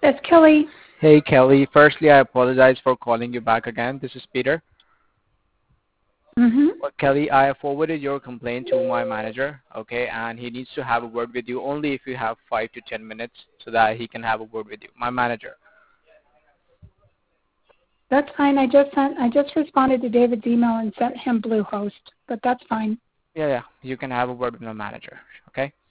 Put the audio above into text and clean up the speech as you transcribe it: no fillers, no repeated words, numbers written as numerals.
Yes, Kelly. Hey, Kelly. Firstly, I apologize for calling you back again. This is Peter. Mhm. Well, Kelly, I forwarded your complaint to my manager, okay, and he needs to have a word with you only if you have 5 to 10 minutes so that he can have a word with you. My manager. That's fine. I just responded to David's email and sent him Bluehost, but that's fine. Yeah, you can have a word with my manager, okay?